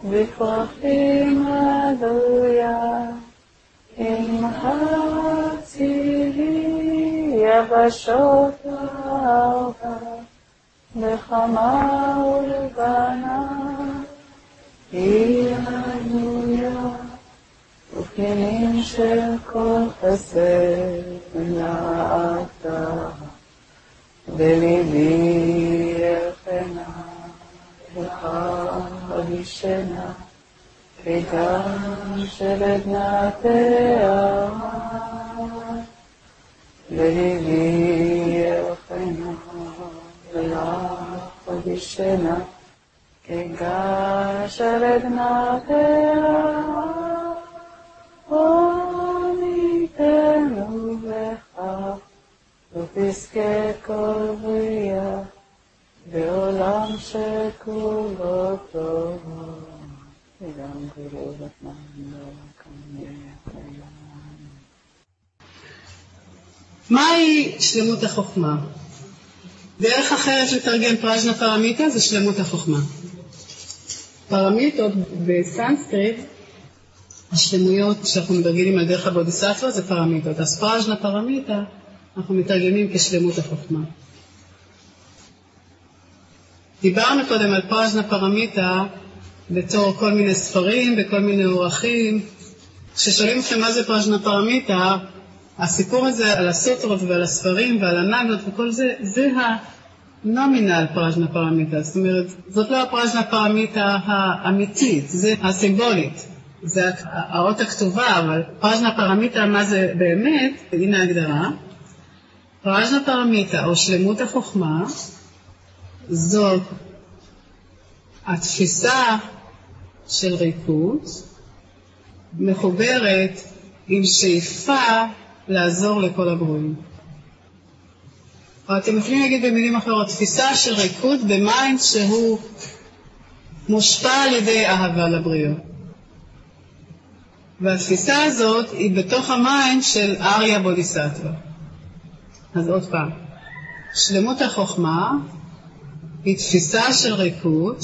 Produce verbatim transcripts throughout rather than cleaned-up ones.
בפרחים עלויה, עם הצילי יבשות ארבע, בחמה ולבנה, היא עלויה, ופנינים של כל חסד נעתה, בליבי יפנה, וחגישנה, ביתה של עדנה תאמה, בליבי יפנה, וחגישנה, ביתה של עדנה תאמה, עמיתנו בכך, ופסקי כל בריאה, בעולם שכולו טוב, וגם גבולות מעלה כנראה. מהי שלמות החוכמה? דרך אחרת לתרגם פראז'נה פרמיתה זה שלמות החוכמה. פרמיתות בסנסקריט, השלמויות שאנחנו מדרגים על דרך הבודיסטווה זה פרמיתות. אז פראז'נה פרמיתה אנחנו מתרגמים כשלמות החוכמה. דיברנו קודם על פראז'נה פרמיתה בתור כל מיני ספרים וכל מיני אורחים. כששואלים אתכם מה זה פראז'נה פרמיתה, הסיפור הזה על הסוטרות ועל הספרים ועל הנגלות וכל זה, זה הנומינל פראז'נה פרמיתה. זאת אומרת, זאת לא הפראז'נה פרמיתה האמיתית, זה הסימבולית. זה האות הכתובה, אבל פראז'נה פרמיתה, מה זה באמת? הנה ההגדרה. פראז'נה פרמיתה או שלמות החוכמה, זאת התפיסה של ריקות, מחוברת עם שאיפה לעזור לכל הברואים. או אתם יכולים להגיד במילים אחרות, תפיסה של ריקות במיינד שהוא מושפע על ידי אהבה לבריות. והתפיסה הזאת היא בתוך המיינד של אריה בודיסטווה. אז עוד פעם, שלמות החוכמה היא תפיסה של ריקות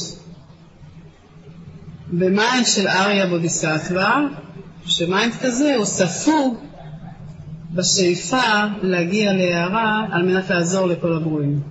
במיינד של אריה בודיסטווה, שמיינד כזה הוא ספוג בשאיפה להגיע להערה על מנת לעזור לכל הברואים.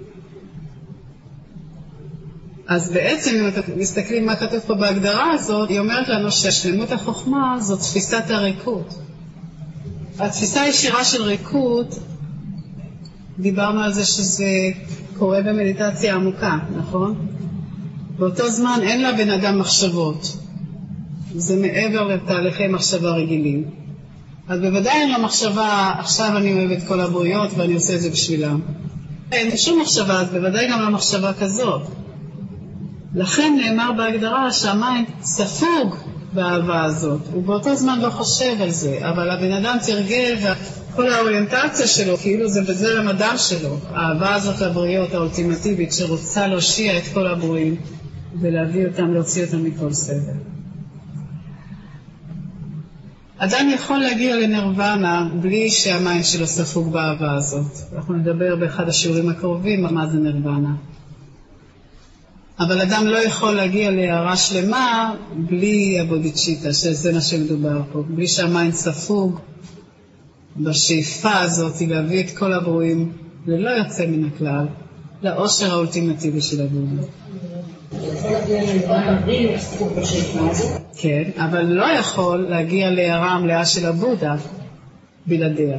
אז בעצם אם אתם מסתכלים מה כתוב פה בהגדרה הזאת, היא אומרת לנו ששלמות החוכמה זו תפיסת הריקות. התפיסה הישירה של ריקות, דיברנו על זה שזה קורה במדיטציה עמוקה, נכון? באותו זמן אין לה בן אדם מחשבות. זה מעבר לתהליכי מחשבה רגילים. אז בוודאי אין לה מחשבה, עכשיו אני אוהב את כל הברויות ואני עושה את זה בשבילם. אין שום מחשבה, אז בוודאי גם לא מחשבה כזאת. לכן נאמר בהגדרה שהמיינד ספוג באהבה הזאת. הוא באותו זמן לא חושב על זה, אבל הבן אדם תרגל וכל האוריינטציה שלו, כאילו זה בזרם הדם שלו. האהבה הזאת לברויות האולטימטיבית שרוצה להושיע את כל הברואים ולהביא אותם, להוציא אותם מכל סבל. אדם יכול להגיע לנירוונה בלי שהמיינד שלו ספוג באהבה הזאת. אנחנו נדבר באחד השיעורים הקרובים מה זה נירוונה. אבל אדם לא יכול להגיע להערה שלמה בלי הבודיצ'יטה, שזה מה שמדובר פה, בלי שהמיינד ספוג בשאיפה הזאת להביא את כל הברואים ללא יוצא מן הכלל, לאושר האולטימטיבי של הבודה. יכול להגיע לנירוונה בלי ספוג בשאיפה הזאת? כן, אבל לא יכול להגיע להערה המלאה של הבודה בלעדיה.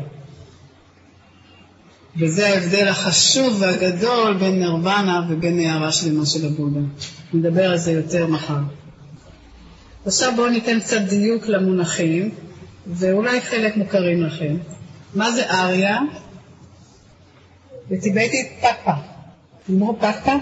וזה ההבדל החשוב והגדול בין נירוונה ובין הערה שלמה של הבודה. נדבר על זה יותר מחר. עכשיו בואו ניתן קצת דיוק למונחים, ואולי חלק מוכרים לכם. מה זה אריה? בטיבטית פקפה. אמרו פקפה?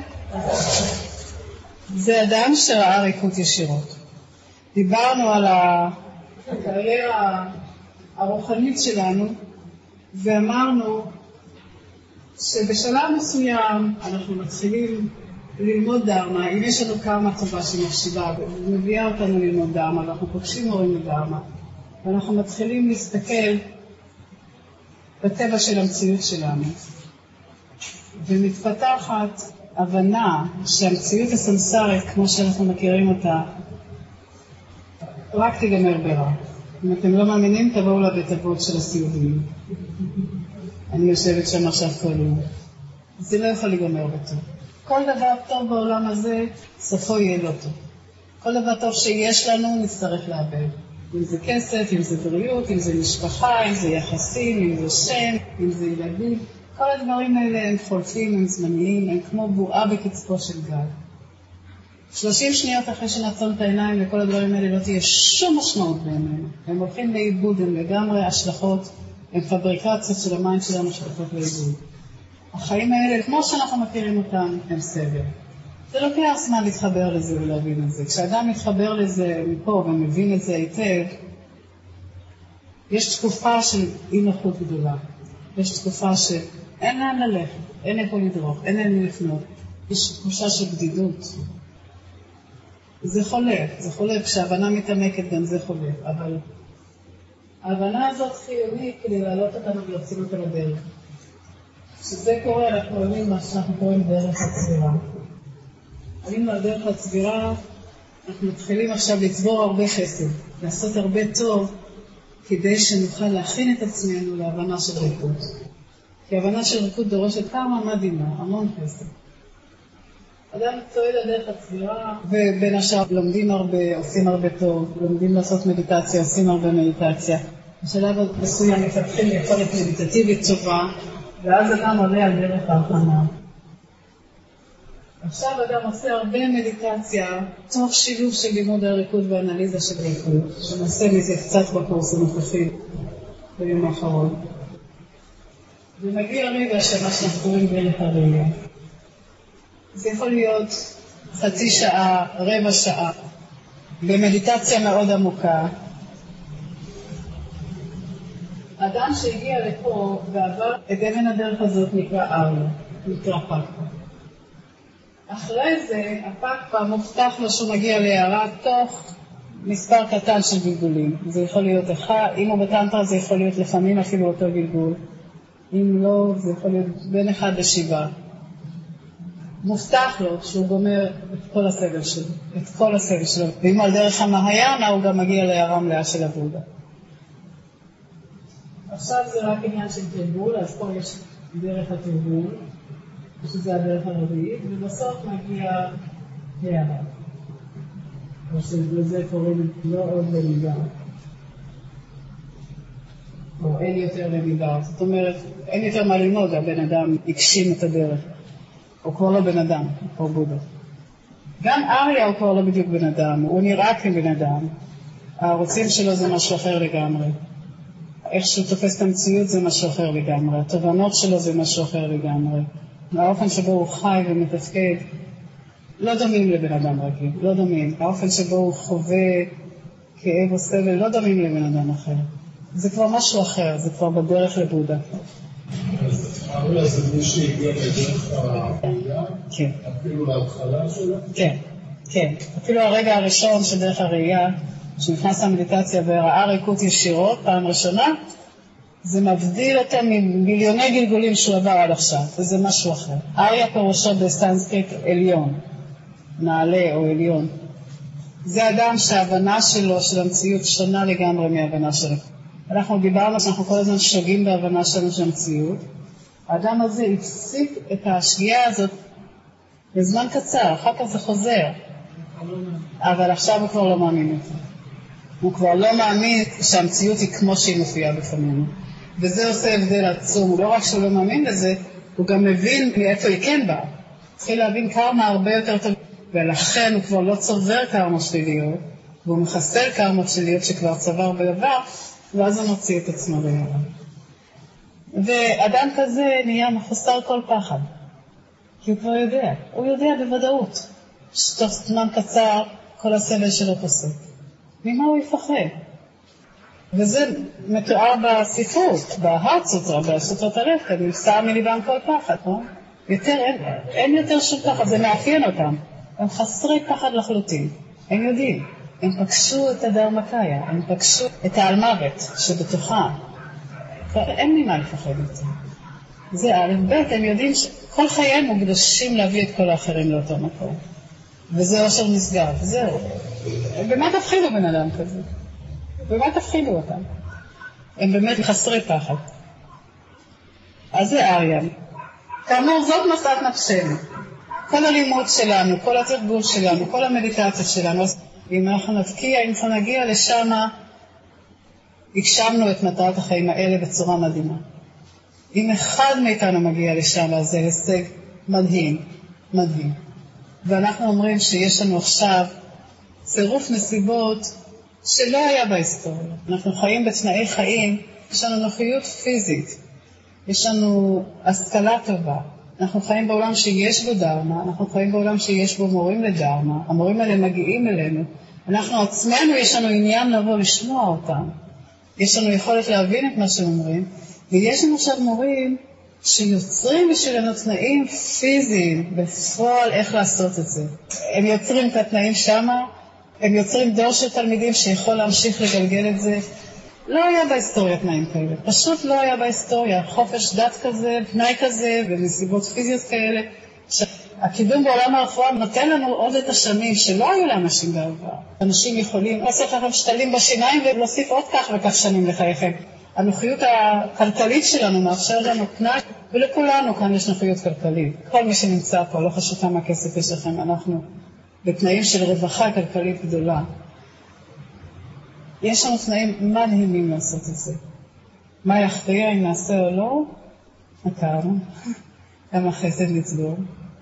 זה אדם שראה ריקות ישירות. דיברנו על הקריירה הרוחנית שלנו, ואמרנו שבשלב מסוים אנחנו מתחילים ללמוד דרמה. אם יש לנו קרמה טובה שמחשיבה ומביאה אותנו ללמוד דרמה, ואנחנו פוגשים הורים לדרמה, ואנחנו מתחילים להסתכל בטבע של המציאות שלנו, ומתפתחת הבנה שהמציאות הסמסרית, כמו שאנחנו מכירים אותה, רק תיגמר ברע. אם אתם לא מאמינים, תבואו לבית אבות של הסיעודיים. אני יושבת שם עכשיו כל יום. זה לא יכול להיגמר בטוב. כל דבר טוב בעולם הזה, סופו יהיה לא טוב. כל דבר טוב שיש לנו, נצטרך לאבד. אם זה כסף, אם זה בריאות, אם זה משפחה, אם זה יחסים, אם זה שם, אם זה ילדים. כל הדברים האלה הם חולפים, הם זמניים, הם כמו בועה בקצפו של גל. שלושים שניות אחרי שנעצום את העיניים לכל הדברים האלה לא תהיה שום משמעות בינינו. הם הולכים לאיבוד, הם לגמרי השלכות, הם פבריקציות של המים שלנו שהולכות לאיבוד. החיים האלה, כמו שאנחנו מכירים אותם, הם סבל. זה לוקח זמן להתחבר לזה ולהבין את זה. כשאדם מתחבר לזה מפה ומבין את זה היטב, יש תקופה של אי נוחות גדולה. יש תקופה שאין לאן ללכת, אין איפה לדרוך, אין לאן לפנות. יש תחושה של בדידות. זה חולף, זה חולף. כשההבנה מתעמקת גם זה חולף. אבל ההבנה הזאת חיונית כדי להעלות אותנו ולהוציא אותה לדרך. כשזה קורה, אנחנו עולים מה שאנחנו קוראים דרך הצבירה. עלינו על דרך הצבירה, אנחנו מתחילים עכשיו לצבור הרבה חסד, לעשות הרבה טוב, כדי שנוכל להכין את עצמנו להבנה של ריקוד. כי ההבנה של ריקוד דורשת כמה מדהימה, המון חסד. אדם צועד על דרך הצבירה, ובין השאר לומדים הרבה, עושים הרבה טוב, לומדים לעשות מדיטציה, עושים הרבה מדיטציה. בשלב מסוים מפתחים יכולת מדיטטיבית טובה, ואז אדם עולה על דרך ההכנה. עכשיו אדם עושה הרבה מדיטציה, תוך שילוב של לימוד הריקוד ואנליזה של ריקוד, שנעשה מזה קצת בקורס הנוכחי ביום האחרון. ומגיע רגע שמה שאנחנו קוראים דרך הראייה. זה יכול להיות חצי שעה, רבע שעה, במדיטציה מאוד עמוקה. אדם שהגיע לפה ועבר את אבן הדרך הזאת נקרא אריה, נקרא פקפה. אחרי זה, הפקפה מובטח לו שהוא מגיע להערה תוך מספר קטן של גלגולים. זה יכול להיות אחד, אם הוא בטנטרה זה יכול להיות לפעמים אפילו אותו גלגול. אם לא, זה יכול להיות בין אחד לשבעה. מובטח לו שהוא גומר את כל הסבל שלו, את כל הסבל שלו. ואם על דרך המהיאנה הוא גם מגיע להערה מלאה של הבודה. עכשיו זה רק עניין של תרגול, אז פה יש דרך התרגול, שזה הדרך הרביעית, ובסוף מגיע הערה. או שלזה קוראים לא עוד למידה. או אין יותר למידה. זאת אומרת, אין יותר מה ללמוד, הבן אדם הקשים את הדרך. הוא כבר לא בן אדם, הוא בודה. גם אריה הוא כבר לא בדיוק בן אדם, הוא נראה כבן אדם. הערוצים שלו זה משהו אחר לגמרי. איך שהוא תופס את המציאות זה משהו אחר לגמרי. התובנות שלו זה משהו אחר לגמרי. האופן שבו הוא חי ומתפקד לא דומים לבן אדם רגיל, לא דומים. האופן שבו הוא חווה כאב או סבל לא דומים לבן אדם אחר. זה כבר משהו אחר, זה כבר בדרך לבודה. אז אריה זה מי שהגיע בדרך הראייה? כן. אפילו להתחלה שלו? כן, כן. אפילו הרגע הראשון של דרך הראייה, שנכנס למדיטציה וראה ריקות ישירות, פעם ראשונה, זה מבדיל אותו ממיליוני גלגולים שהוא עבר עד עכשיו, וזה משהו אחר. אריה פירושו בסנסקריט עליון, נעלה או עליון. זה אדם שההבנה שלו, של המציאות, שונה לגמרי מההבנה שלו. אנחנו דיברנו שאנחנו כל הזמן שוגים בהבנה שלנו של המציאות. האדם הזה הפסיק את השגיאה הזאת בזמן קצר, אחר כך זה חוזר. אבל עכשיו הוא כבר לא מאמין את זה. הוא כבר לא מאמין שהמציאות היא כמו שהיא מופיעה בפנינו. וזה עושה הבדל עצום. הוא לא רק שהוא לא מאמין לזה, הוא גם מבין מאיפה היא כן באה. התחיל להבין קרמה הרבה יותר טוב. ולכן הוא כבר לא צובר קרמה שליליות, והוא מחסל קרמה שליליות שכבר צבר בעבר, ואז הוא מוציא את עצמו בעבר. ואדם כזה נהיה מחוסר כל פחד. כי הוא כבר יודע. הוא יודע בוודאות. שתוך זמן קצר כל הסבל שלו פוסק. ממה הוא יפחד? וזה מתואר בספרות, בהרצוטרה, בסוטרות הלכת, נפסע מליבם כל פחד, לא? יותר, אין, אין יותר שום פחד, זה מאפיין אותם. הם חסרי פחד לחלוטין, הם יודעים. הם פגשו את הדרמקאיה, הם פגשו את העלמוות שבתוכה. אין ממה לפחד את זה. זה א' ב', הם יודעים שכל חייהם מוקדשים להביא את כל האחרים לאותו מקום. וזה אושר נשגב, זהו. באמת תפחילו בן אדם כזה. באמת תפחילו אותם. הם באמת חסרי פחד. אז זה אריאן. כאמור, זאת משאת נפשנו. כל הלימוד שלנו, כל התרגול שלנו, כל המדיטציה שלנו, אם אנחנו נבקיע, אם אנחנו נגיע לשם, הגשמנו את מטרת החיים האלה בצורה מדהימה. אם אחד מאיתנו מגיע לשם, אז זה הישג מדהים, מדהים. ואנחנו אומרים שיש לנו עכשיו צירוף נסיבות שלא היה בהיסטוריה. אנחנו חיים בתנאי חיים, יש לנו נוחיות פיזית, יש לנו השכלה טובה, אנחנו חיים בעולם שיש בו דרמה, אנחנו חיים בעולם שיש בו מורים לדרמה, המורים האלה מגיעים אלינו, אנחנו עצמנו יש לנו עניין לבוא לשמוע אותם, יש לנו יכולת להבין את מה שאומרים, ויש לנו עכשיו מורים שיוצרים בשבילנו תנאים פיזיים, בפועל איך לעשות את זה. הם יוצרים את התנאים שמה, הם יוצרים דור של תלמידים שיכול להמשיך לגלגל את זה. לא היה בהיסטוריה תנאים כאלה, פשוט לא היה בהיסטוריה. חופש דת כזה, תנאי כזה, ומסיבות פיזיות כאלה. הקידום בעולם הרפואה נותן לנו עוד את השנים שלא היו לאנשים בעבר. אנשים יכולים לעשות לכם שתלים בשיניים ולהוסיף עוד כך וכך שנים לחייכם. הנוחיות הכלכלית שלנו מאפשר לנו תנאי, ולכולנו כאן יש נוחיות כלכלית. כל מי שנמצא פה, לא חשוב כמה כסף יש לכם, אנחנו בתנאים של רווחה כלכלית גדולה. יש לנו תנאים מדהימים לעשות את זה. מה יכריע אם נעשה או לא? הכרנו. גם החסד לצבור.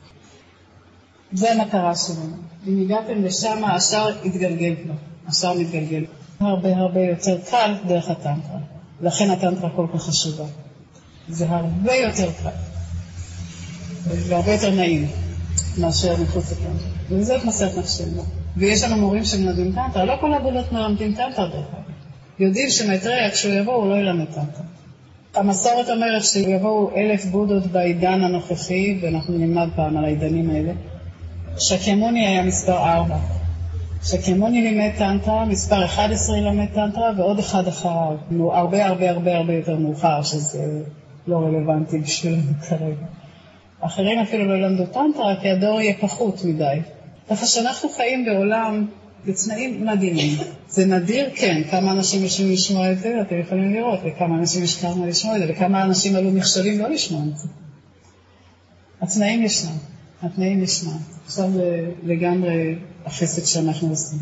זה המטרה שלנו. אם הגעתם לשם, השאר יתגלגל כבר. השאר מתגלגל. הרבה הרבה יותר קל דרך הטנטרה. לכן הטנטרה כל כך חשובה. זה הרבה יותר קל. והרבה יותר נעים מאשר מחוץ לטנטרה. וזה את מסעת נפשנו. ויש לנו מורים שמלמדים טנטרה. לא כל הבודות מלמדים טנטרה דרך כלל. יודעים שמטריה כשהוא יבוא הוא לא ילמד טנטרה. המסורת אומרת שיבואו אלף בודות בעידן הנוכחי, ואנחנו נלמד פעם על העידנים האלה. שקיימוני היה מספר ארבע. שקיימוני לימד טנטרה, מספר אחד עשרה ילמד טנטרה, ועוד אחד אחריו. הרבה הרבה הרבה הרבה יותר מאוחר, שזה לא רלוונטי בשבילנו כרגע. אחרים אפילו לא ילמדו טנטרה, כי הדור יהיה פחות מדי. ככה שאנחנו חיים בעולם בתנאים מדהימים. זה נדיר, כן, כמה אנשים יושבים לשמוע את זה, אתם יכולים לראות, וכמה אנשים יש כמה לשמוע את זה, וכמה אנשים עלו מכשולים לא לשמוע את זה. התנאים ישנם, התנאים ישנם. עכשיו לגמרי החסד שאנחנו עושים.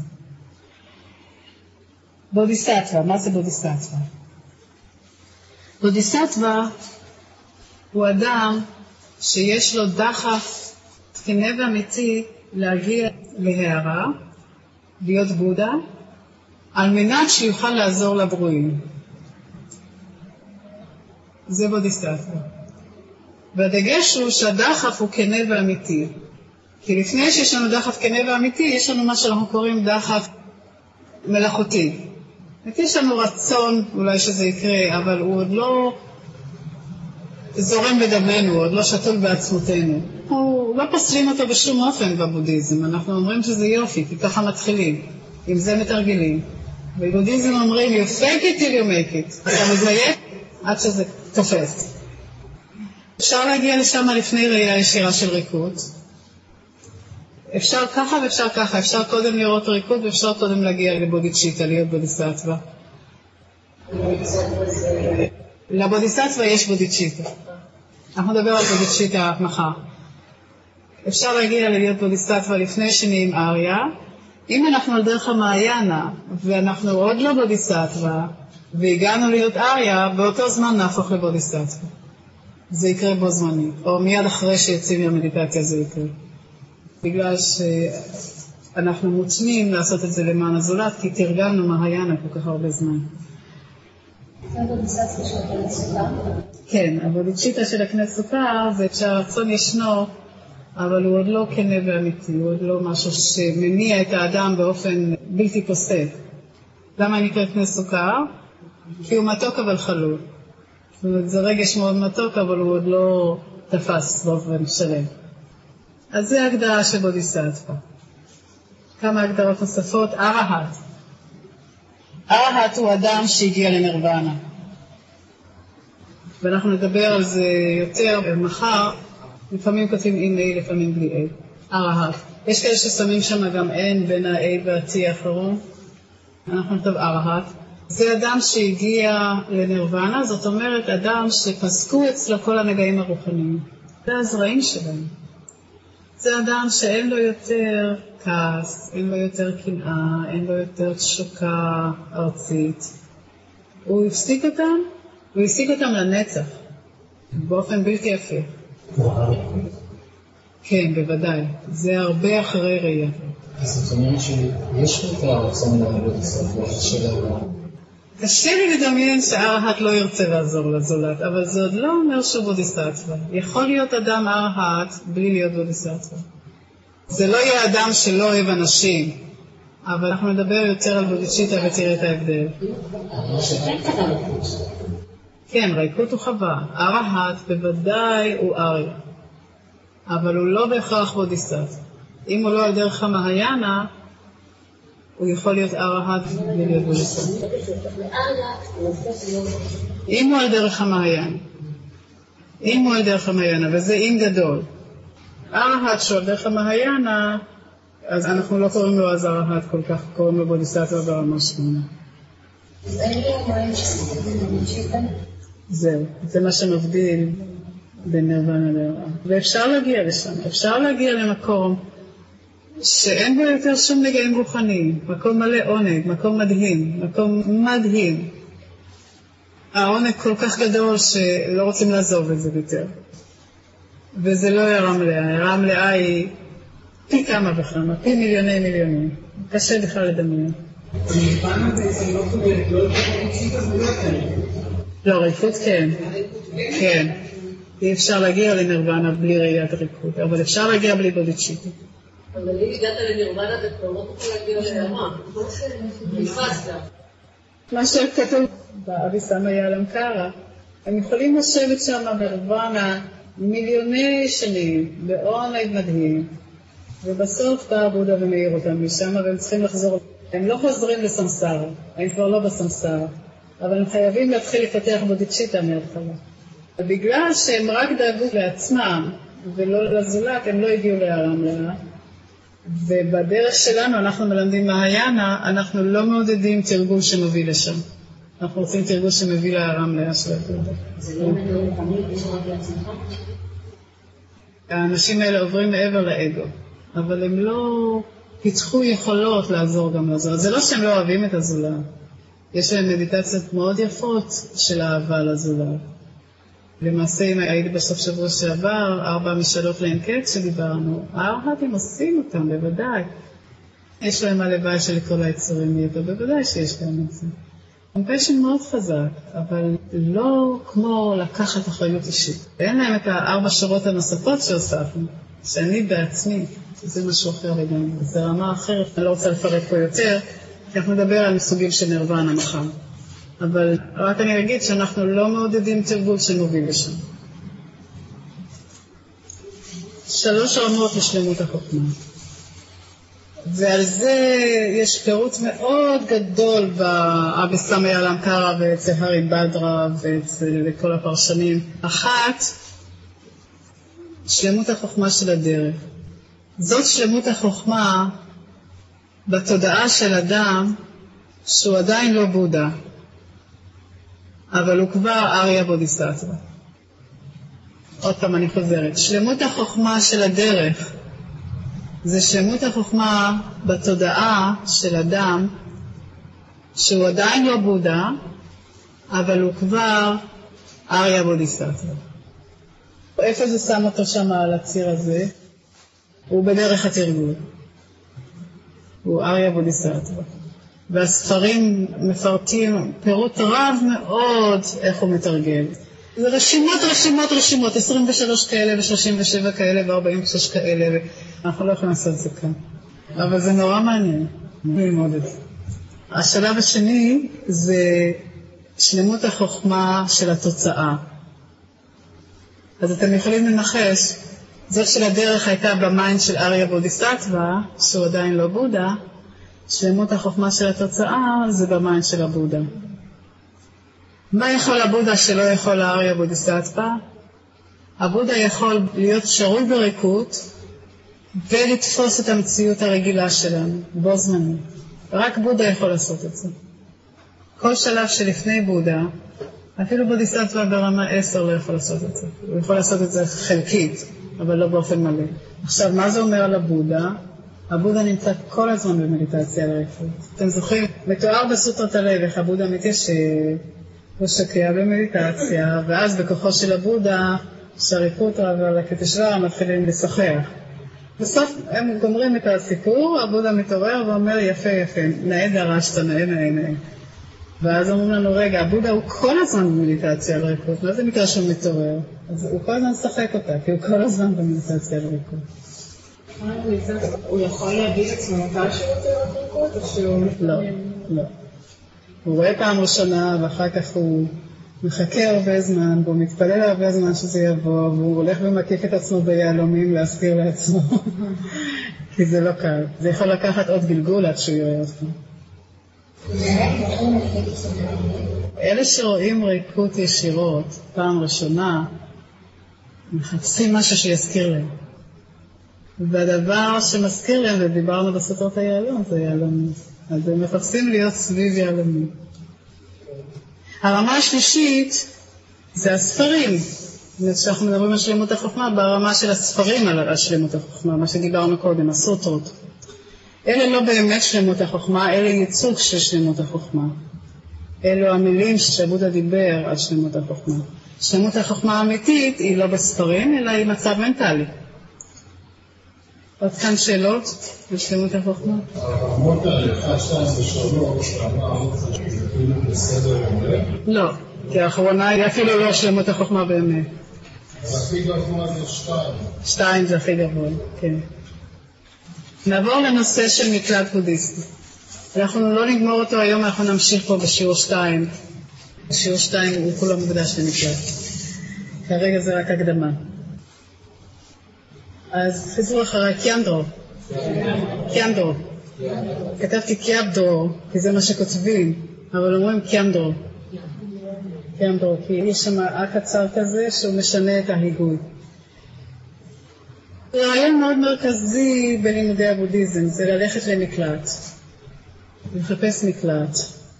בודיסטווה, מה זה בודיסטווה? בודיסטווה הוא אדם שיש לו דחף תקינה ואמיתי להגיע להערה, להיות בודה, על מנת שיוכל לעזור לברואים. זה בודיסטווה. והדגש הוא שהדחף הוא כנה ואמיתי. כי לפני שיש לנו דחף כנה ואמיתי, יש לנו מה שאנחנו קוראים דחף מלאכותי. יש לנו רצון, אולי שזה יקרה, אבל הוא עוד לא זורם בדמנו, הוא עוד לא שתול בעצמותינו. אנחנו לא פסלים אותו בשום אופן בבודהיזם. אנחנו אומרים שזה יופי, כי ככה מתחילים. עם זה מתרגלים. בבודהיזם אומרים, you fake it till you make it. אתה מזייף עד שזה תופס. אפשר להגיע לשם לפני ראייה ישירה של ריקות. אפשר ככה ואפשר ככה. אפשר קודם לראות ריקות ואפשר קודם להגיע לבודיצ'יטה, להיות בודיסטווה. לבודיסטווה יש בודיצ'יטה. אנחנו נדבר על בודיצ'יטה מחר. אפשר להגיע להיות בודיסטווה לפני שנהיים אריה. אם אנחנו על דרך המעיינה ואנחנו עוד לא בודיסטווה והגענו להיות אריה, באותו זמן נהפוך לבודיסטווה. זה יקרה בו זמני, או מיד אחרי שיוצאים מהמדיטציה זה יקרה. בגלל שאנחנו מוצנים לעשות את זה למען הזולת, כי תרגלנו מהיינה כל כך הרבה זמן. זה בודיסטווה של הכנס סוכר? כן, הבודיצ'יטה של הכנס סוכר זה שהרצון ישנו, אבל הוא עוד לא כנה ואמיתי, הוא עוד לא משהו שמניע את האדם באופן בלתי פוסק. למה אני נקרא כנס סוכר? כי הוא מתוק אבל חלול. זאת אומרת, זה רגש מאוד מתוק, אבל הוא עוד לא תפס באופן שלם. אז זה ההגדרה של בודיסטווה. כמה הגדרות נוספות? ארהט. ארהט הוא אדם שהגיע לנירוונה. ואנחנו נדבר על זה יותר מחר. לפעמים כותבים עם A, לפעמים בלי A. ארהט. יש כאלה ששמים שם גם N בין ה-A וה-T האחרון. אנחנו נכתוב ארהט. זה אדם שהגיע לנירוונה, זאת אומרת אדם שפסקו אצלו כל הנגעים הרוחניים. זה הזרעים שלהם. זה אדם שאין לו יותר כעס, אין לו יותר קנאה, אין לו יותר תשוקה ארצית. הוא הפסיק אותם, הוא הפסיק אותם לנצח, באופן בלתי הפיך. כן, בוודאי. זה הרבה אחרי ראייה. אז זאת אומרת שיש לו את הרצון לעבוד ישראל, של העולם. קשה לי לדמיין שארהט לא ירצה לעזור לזולת, אבל זה עוד לא אומר שהוא בודיסטווה. יכול להיות אדם ארהט בלי להיות בודיסטווה. זה לא יהיה אדם שלא אוהב אנשים, אבל אנחנו נדבר יותר על בודיצ'יטה ותראה את ההבדל. כן, ריקות הוא חווה. ארהט בוודאי הוא אריה, אבל הוא לא בהכרח בודיסטווה. אם הוא לא על דרך המהיאנה, הוא יכול להיות ארהט בלי להיות בודיסטווה. אם הוא על דרך המהיאנה, אם הוא על דרך המהיאנה, וזה אם גדול. ארהט שהוא על דרך המהיאנה, אז אנחנו לא קוראים לו אז ארהט כל כך, קוראים לו בודיסטווה ברמה שמונה. אז אין לי אומרים שסתכלים בודיצ'יטה? זהו, זה מה שמבדיל בין נירוונה לארהט. ואפשר להגיע לשם, אפשר להגיע למקום שאין בו יותר שום נגעים רוחניים, מקום מלא עונג, מקום מדהים, מקום מדהים. העונג כל כך גדול שלא רוצים לעזוב את זה יותר. וזה לא הערה מלאה, הערה מלאה היא פי כמה וכמה, פי מיליוני מיליונים. קשה בכלל לדמיין. נירוונה בעצם לא כובד, לא בודיצ'יטה ולא כאלה. לא, ריקות כן. כן. אי אפשר להגיע לנירוונה בלי ראיית ריקות, אבל אפשר להגיע בלי בודיצ'יטה. אבל אם הגעת לנירוונה, אתה כבר לא תוכל להגיע להרמה. נפסת. מה שכתוב באביסמה יאלמקרה, הם יכולים לשבת שם בנירוונה מיליוני שנים, בעונג מדהים, ובסוף בא בודה ומאיר אותם משם, והם צריכים לחזור. הם לא חוזרים לסמסרה, הם כבר לא בסמסרה, אבל הם חייבים להתחיל לפתח בודיצ'יטה מההתחלה. ובגלל שהם רק דאגו לעצמם, ולא לזולת, הם לא הגיעו להרם מלאה, ובדרך שלנו אנחנו מלמדים מהיאנה, אנחנו לא מעודדים תרגול שמוביל לשם. אנחנו רוצים תרגול שמביא להרם מלאה של התרגול. זה לא מנהל תמיד, יש רק לעצמך? האנשים האלה עוברים מעבר לאגו, אבל הם לא פיתחו יכולות לעזור גם לזולת. זה לא שהם לא אוהבים את הזולת. יש להם מדיטציות מאוד יפות של אהבה לזולת. למעשה, אם הייתי בסוף שבוע שעבר, ארבע משאלות לאנקט שדיברנו, הארהטים עושים אותם, בוודאי. יש להם הלוואי של כל היצורים יותר, בוודאי שיש להם את זה. קומפשן מאוד חזק, אבל לא כמו לקחת אחריות אישית. אין להם את הארבע שורות הנוספות שהוספנו, שאני בעצמי, זה משהו אחר לגמרי. זה רמה אחרת, אני לא רוצה לפרט פה יותר, כי אנחנו נדבר על מסוגים של נירוונה מחר. אבל רק אני אגיד שאנחנו לא מעודדים תרגול שמוביל לשם. שלוש רמות לשלמות החוכמה. ועל זה יש פירוט מאוד גדול באביסמה יאלמקרה ואצל הרי בדרה ואצל כל הפרשנים. אחת, שלמות החוכמה של הדרך. זאת שלמות החוכמה בתודעה של אדם שהוא עדיין לא בודה, אבל הוא כבר אריה בודיסטווה. עוד פעם אני חוזרת. שלמות החוכמה של הדרך זה שלמות החוכמה בתודעה של אדם שהוא עדיין לא בודה, אבל הוא כבר אריה בודיסטווה. איפה זה שם אותו שם על הציר הזה? הוא בדרך התרגול. הוא אריה בודיסטווה. והספרים מפרטים פירוט רב מאוד איך הוא מתרגל. זה רשימות, רשימות, רשימות, עשרים ושלוש כאלה ו-שלושים ושבע כאלה ו-ארבעים ושש כאלה, אנחנו לא יכולים לעשות את זה כאן. אבל זה נורא מעניין, ללמוד את זה. השלב השני זה שלמות החוכמה של התוצאה. אז אתם יכולים לנחש, זאת של הדרך הייתה במיינד של אריה בודיסטווה, שהוא עדיין לא בודה, שלמות החוכמה של התוצאה זה במיינד של הבודה. מה יכול הבודה שלא יכול האריה בודיסטווה? הבודה יכול להיות שרוי בריקות ולתפוס את המציאות הרגילה שלנו, בו זמני. רק בודה יכול לעשות את זה. כל שלב שלפני בודה, אפילו בודיסטווה ברמה עשר לא יכול לעשות את זה. הוא יכול לעשות את זה חלקית, אבל לא באופן מלא. עכשיו, מה זה אומר על הבודה? הבודה נמצא כל הזמן במדיטציה על ריקות. אתם זוכרים? מתואר בסוטרת הלב, איך הבודה מתיישב, הוא שקע במדיטציה, ואז בכוחו של הבודה, שהריקות והקטשווה מתחילים לשוחח. בסוף הם גומרים את הסיפור, הבודה מתעורר ואומר יפה יפה, נאה דרשת, נאה נאה נאה. ואז אומרים לנו, רגע, הבודה הוא כל הזמן במדיטציה על ריקות, מה זה נקרא שהוא מתעורר? אז הוא כל הזמן שחק אותה, כי הוא כל הזמן במדיטציה על ריקות. הוא יכול להביא את עצמו מתי שהוא יותר ריקות, או שהוא... לא, לא. הוא רואה פעם ראשונה, ואחר כך הוא מחכה הרבה זמן, והוא מתפלל הרבה זמן שזה יבוא, והוא הולך ומקיף את עצמו ביהלומים להזכיר לעצמו, כי זה לא קל. זה יכול לקחת עוד גלגול עד שהוא יראה אותך. אלה שרואים ריקות ישירות, פעם ראשונה, מחפשים משהו שיזכיר להם. והדבר שמזכיר להם, ודיברנו בסוטרות היהלום, זה יהלומים. אז הם מחפשים להיות סביב יהלומים. הרמה השלישית זה הספרים. כשאנחנו מדברים על שלמות החוכמה, ברמה של הספרים על שלמות החוכמה, מה שדיברנו קודם, הסוטרות. אלה לא באמת שלמות החוכמה, אלה ייצוג של שלמות החוכמה. אלו המילים שבודה דיבר על שלמות החוכמה. שלמות החוכמה האמיתית היא לא בספרים, אלא היא מצב מנטלי. עוד כאן שאלות על שלמות החוכמה? הרמות האלה, אחד, שתיים ושלוש, אמר, זה כאילו בסדר באמת? לא, כי האחרונה היא אפילו לא שלמות החוכמה באמת. הכי גבוה זה שתיים. שתיים זה הכי גבוה, כן. נעבור לנושא של מקלט בודיסטי. אנחנו לא נגמור אותו היום, אנחנו נמשיך פה בשיעור שתיים. בשיעור שתיים הוא כולו מוקדש למקלט. כרגע זה רק הקדמה. אז חיזרו אחרי קיאנדרו. קיאנדרו. כתבתי קיאבדרו, כי זה מה שכותבים, אבל אומרים קיאנדרו. קיאנדרו, כי יש שם הקצר כזה שהוא משנה את ההיגוי. רעיון מאוד מרכזי בלימודי הבודהיזם זה ללכת למקלט, לחפש מקלט.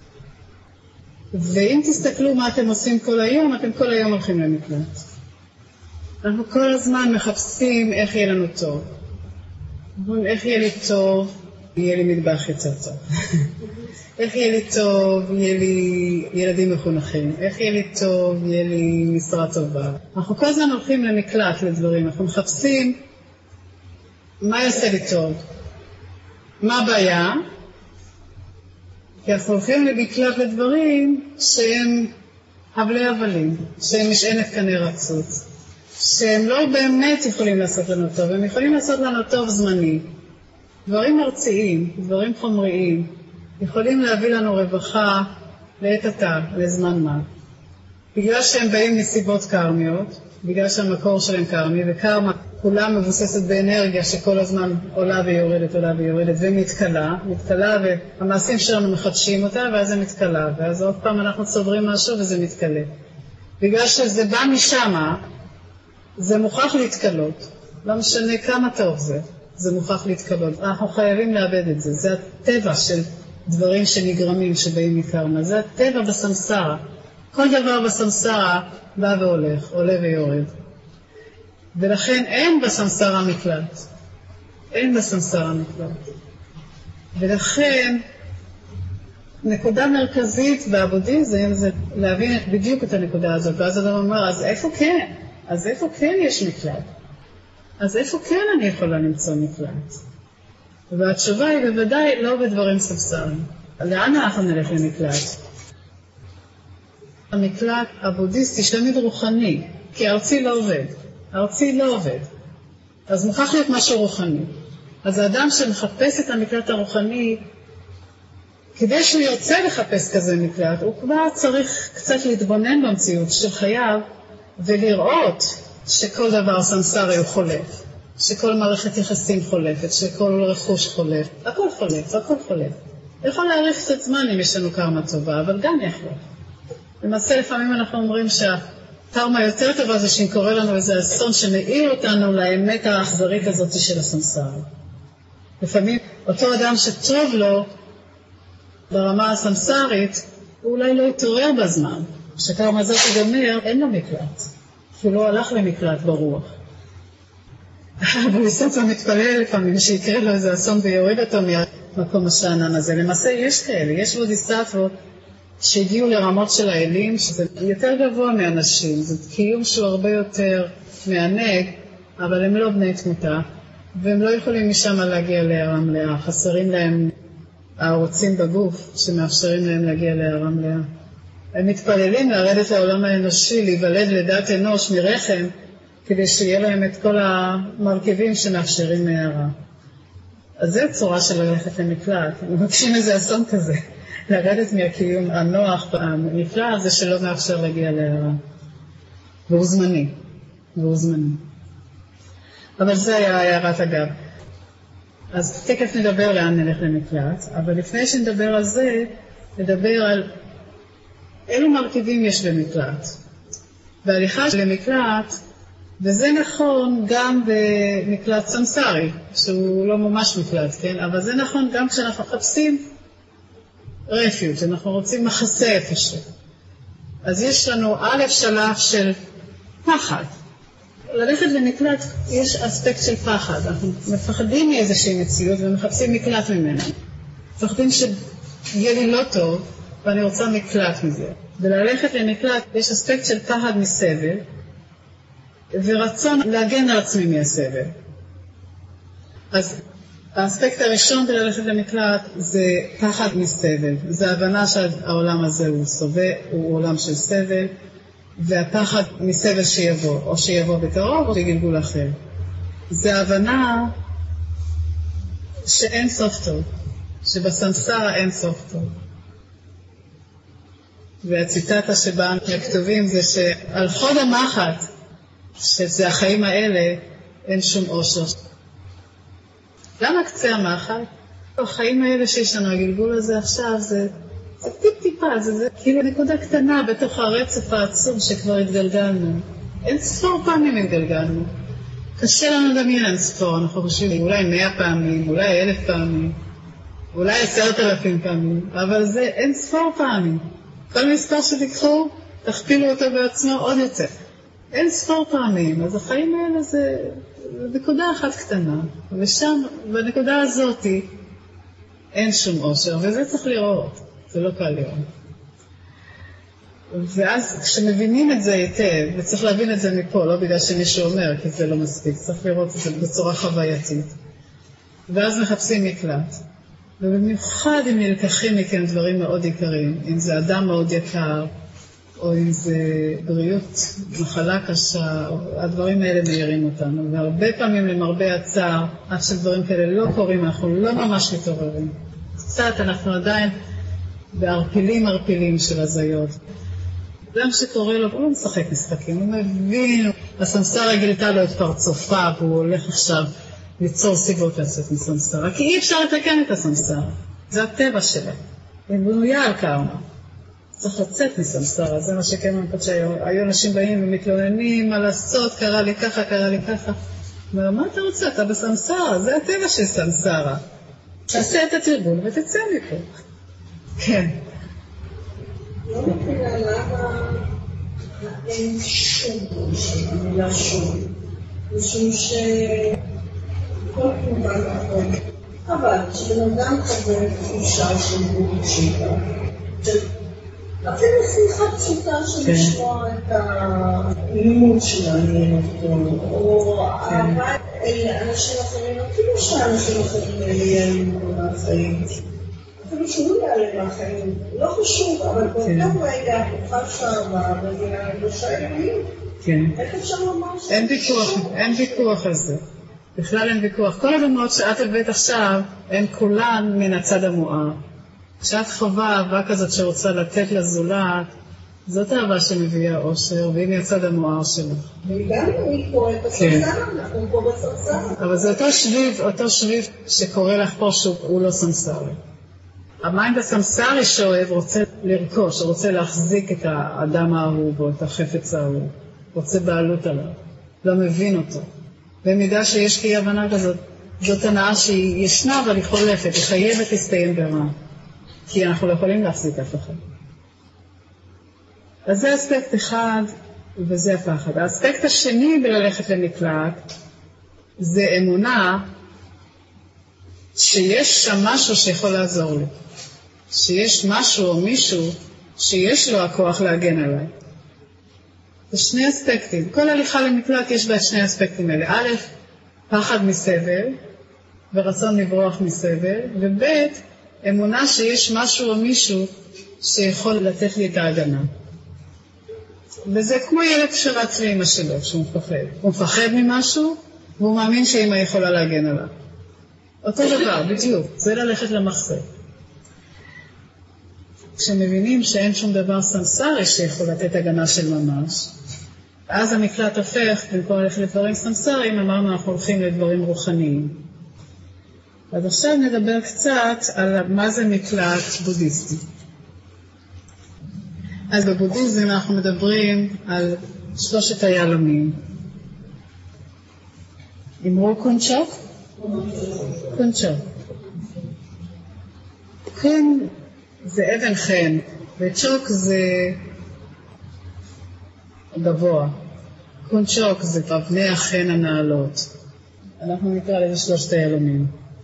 ואם תסתכלו מה אתם עושים כל היום, אתם כל היום הולכים למקלט. אנחנו כל הזמן מחפשים איך יהיה לנו טוב. איך יהיה לי טוב, יהיה לי מטבח יותר טוב. איך יהיה לי טוב, יהיה לי ילדים מחונכים. איך יהיה לי טוב, יהיה לי משרה טובה. אנחנו כל הזמן הולכים למקלט לדברים. אנחנו מחפשים מה יעשה לי טוב. מה הבעיה? כי אנחנו הולכים למקלט לדברים שהם הבלי הבלים, שהם משענת כנראה רצות. שהם לא באמת יכולים לעשות לנו טוב, הם יכולים לעשות לנו טוב זמני. דברים ארציים, דברים חומריים, יכולים להביא לנו רווחה לעת עתה, לזמן מה. בגלל שהם באים מסיבות קרמיות, בגלל שהמקור שלהם קרמי, וקרמה כולה מבוססת באנרגיה שכל הזמן עולה ויורדת, עולה ויורדת, ומתקלה, מתקלה, והמעשים שלנו מחדשים אותה, ואז זה מתקלה, ואז עוד פעם אנחנו צוברים משהו וזה מתקלה. בגלל שזה בא משם, זה מוכרח להתקלות, לא משנה כמה טוב זה, זה מוכרח להתקלות. אנחנו חייבים לאבד את זה, זה הטבע של דברים שנגרמים שבאים מקרמה, זה הטבע בסמסרה. כל דבר בסמסרה בא והולך, עולה ויורד. ולכן אין בסמסרה מקלט, אין בסמסרה מקלט. ולכן נקודה מרכזית בבודהיזם זה להבין בדיוק את הנקודה הזאת, ואז אדם אומר, אז איפה כן? אז איפה כן יש מקלט? אז איפה כן אני יכולה למצוא מקלט? והתשובה היא בוודאי לא בדברים ספסרים. לאן אנחנו נלך למקלט? המקלט הבודהיסטי תמיד רוחני, כי ארצי לא עובד. ארצי לא עובד. אז מוכרח להיות משהו רוחני. אז האדם שמחפש את המקלט הרוחני, כדי שהוא ירצה לחפש כזה מקלט, הוא כבר צריך קצת להתבונן במציאות של חייו, ולראות שכל דבר סמסרי הוא חולף, שכל מערכת יחסים חולפת, שכל רכוש חולף, הכל חולף, הכל חולף. יכול להאריך קצת זמן אם יש לנו קרמה טובה, אבל גם יחלוף. למעשה לפעמים אנחנו אומרים קרמה יותר טובה זה שאם קורה לנו איזה אסון שמעיר אותנו לאמת האכזרית הזאת של הסמסר. לפעמים אותו אדם שטוב לו ברמה הסמסרית, הוא אולי לא יתעורר בזמן. כשקרמה הזאת תגמר, אין לו מקלט. הוא לא הלך למקלט ברוח. אבל בסוף הוא מתפלל לפעמים שיקרה לו איזה אסון ויוריד אותו מהמקום השענן הזה. למעשה יש כאלה, יש בודיסטבות שהגיעו לרמות של האלים, שזה יותר גבוה מאנשים, זה קיום שהוא הרבה יותר מענג, אבל הם לא בני תמותה, והם לא יכולים משם להגיע להערה מלאה, חסרים להם הערוצים בגוף שמאפשרים להם להגיע להערה מלאה. הם מתפללים לרדת לעולם האנושי, להיוולד לדעת אנוש מרחם, כדי שיהיה להם את כל המרכיבים שמאפשרים להערה. אז זו צורה של ללכת למקלט, מבקשים איזה אסון כזה. לרדת מהקיום הנוח במקלט זה שלא מאפשר להגיע להערה. והוא זמני. והוא זמני. אבל זה היה הערת אגב. אז תכף נדבר לאן נלך למקלט, אבל לפני שנדבר על זה, נדבר על אילו מרכיבים יש במקלט. בהליכה למקלט, וזה נכון גם במקלט סמסרי, שהוא לא ממש מקלט, כן? אבל זה נכון גם כשאנחנו מחפשים רפיוט, אנחנו רוצים מחסה איפשהו. אז יש לנו א' שלב של פחד. ללכת למקלט יש אספקט של פחד. אנחנו מפחדים מאיזושהי מציאות ומחפשים מקלט ממנה. מפחדים שיהיה לי לא טוב ואני רוצה מקלט מזה. וללכת למקלט יש אספקט של פחד מסבל ורצון להגן על עצמי מהסבל. אז האספקט הראשון בללכת למקלט זה פחד מסבל. זה הבנה שהעולם הזה הוא סובל, הוא עולם של סבל, והפחד מסבל שיבוא, או שיבוא בקרוב, או בגלגול אחר. זה הבנה שאין סוף טוב, שבסמסרה אין סוף טוב. והציטטה שבה כתובים זה שעל חוד המחט, שזה החיים האלה, אין שום אושר. למה קצה המחט? החיים האלה שיש לנו, הגלגול הזה עכשיו, זה, זה טיפ טיפה, זה, זה כאילו נקודה קטנה בתוך הרצף העצום שכבר התגלגלנו. אין ספור פעמים התגלגלנו. קשה לנו לדמיין אין ספור, אנחנו חושבים אולי מאה פעמים, אולי אלף פעמים, אולי עשרת אלפים פעמים, אבל זה אין ספור פעמים. כל מספר שתיקחו, תכפילו אותו בעצמו עוד יותר. אין ספור פעמים, אז החיים האלה זה נקודה אחת קטנה, ושם, בנקודה הזאת, אין שום אושר, וזה צריך לראות, זה לא קל לראות. ואז כשמבינים את זה היטב, וצריך להבין את זה מפה, לא בגלל שמישהו אומר, כי זה לא מספיק, צריך לראות את זה בצורה חווייתית. ואז מחפשים מקלט. ובמיוחד אם נלקחים מכם דברים מאוד יקרים, אם זה אדם מאוד יקר, או אם זה בריאות, מחלה קשה, הדברים האלה מהירים אותנו. והרבה פעמים למרבה הצער, עד שדברים כאלה לא קורים, אנחנו לא ממש מתעוררים. קצת אנחנו עדיין בערפילים ערפילים של הזיות. אדם שקורא לו, הוא לא משחק משחקים, הוא מבין, הסמסרה גילתה לו את פרצופה, והוא הולך עכשיו ליצור סיבות לצאת מסמסרה, כי אי אפשר לתקן את הסמסרה. זה הטבע שלה. היא בנויה על קרמה. צריך לצאת מסמסרה, זה מה שכן מנפת שהיו אנשים באים ומתלוננים מה לעשות, קרה לי ככה, קרה לי ככה. אומר, מה אתה רוצה? אתה בסמסרה, זה הטבע של סמסרה. תעשה את התרגול ותצא מפה. כן. לא מבינה למה אין שום המילה שום. משום שכל כמובן נכון. אבל כשבן אדם כזה תחושה של גבול שיטה, אפילו שיחה פשוטה של לשמוע את הלימוד שמעניין אותו, או אהבה לאנשים אחרים, אפילו שאנשים אחרים יעלו מהחיים. אפילו שהוא יעלה מהחיים, לא חשוב, אבל באותו רגע תוכל שערה ובשעה אלוהים. איך אפשר לומר ש... אין ויכוח, אין ויכוח על זה. בכלל אין ויכוח. כל הדמות שאת הבאת עכשיו, הן כולן מן הצד המואר. כשאת חווה אהבה כזאת שרוצה לתת לזולת, זאת אהבה שמביאה אושר, והיא מהצד המואר שלך. והגענו מפה את הסמסרה, אנחנו פה בסמסרה. אבל זה אותו שביב, אותו שביב שקורא לך פה שהוא לא סמסרי. המיינד הסמסרי שאוהב רוצה לרכוש, רוצה להחזיק את האדם האהוב או את החפץ האהוב, רוצה בעלות עליו, לא מבין אותו. במידה שיש כאי הבנה כזאת, זאת הנאה שהיא ישנה אבל היא חולפת, היא חייבת להסתיים ברע, כי אנחנו לא יכולים להחזיק אף אחד. אז זה אספקט אחד וזה הפחד. האספקט השני בללכת למקלט זה אמונה שיש שם משהו שיכול לעזור לי. שיש משהו או מישהו שיש לו הכוח להגן עליי. זה שני אספקטים. כל הליכה למקלט יש בה את שני האספקטים האלה. א', פחד מסבל ורצון לברוח מסבל, וב', אמונה שיש משהו או מישהו שיכול לתת לי את ההגנה. וזה כמו ילד שרץ לאמא שלו, שהוא מפחד. הוא מפחד ממשהו, והוא מאמין שאמא יכולה להגן עליו. אותו דבר, בדיוק. זה ללכת למחסה. כשמבינים שאין שום דבר סמסרי שיכול לתת הגנה של ממש, אז המקלט הופך, במקום ללכת לדברים סמסריים, אמרנו אנחנו הולכים לדברים רוחניים. אז עכשיו נדבר קצת על מה זה מקלט בודהיסטי. אז בבודהיזם אנחנו מדברים על שלושת היהלומים. אמרו קונצ'וק? קונצ'וק. קון זה אבן חן, וצ'וק זה גבוה. קונצ'וק זה אבני החן הנעלות. אנחנו נקרא לזה שלושת היהלומים.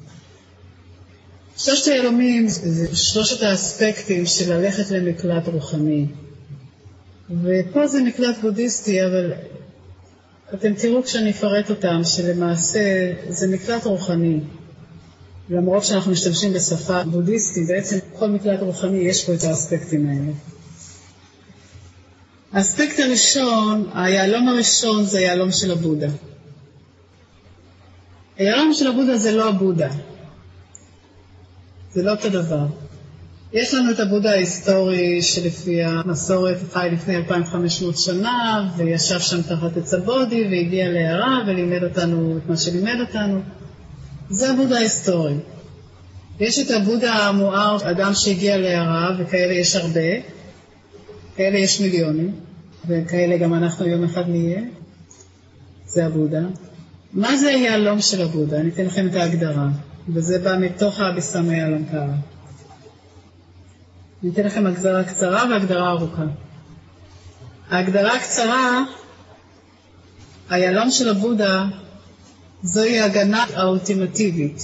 שלושת היהלומים זה שלושת האספקטים של ללכת למקלט רוחני. ופה זה מקלט בודהיסטי, אבל אתם תראו כשאני אפרט אותם, שלמעשה זה מקלט רוחני. למרות שאנחנו משתמשים בשפה בודהיסטית, בעצם כל מקלט רוחני יש פה את האספקטים האלה. האספקט הראשון, היהלום הראשון זה היהלום של הבודה. היהלום של הבודה זה לא הבודה. זה לא אותו דבר. יש לנו את הבודה ההיסטורי שלפי המסורת חי לפני אלפיים וחמש מאות שנה, וישב שם תחת עץ הבודי, והגיע להערה ולימד אותנו את מה שלימד אותנו. זה הבודה ההיסטורי. יש את הבודה המואר, אדם שהגיע להערה, וכאלה יש הרבה, כאלה יש מיליונים, וכאלה גם אנחנו יום אחד נהיה. זה הבודה. מה זה היהלום של הבודה? אני אתן לכם את ההגדרה. וזה בא מתוך האביסם היהלומקרה. אני אתן לכם הגדרה קצרה והגדרה ארוכה. ההגדרה הקצרה, היהלום של הבודה, זוהי הגנה האולטימטיבית,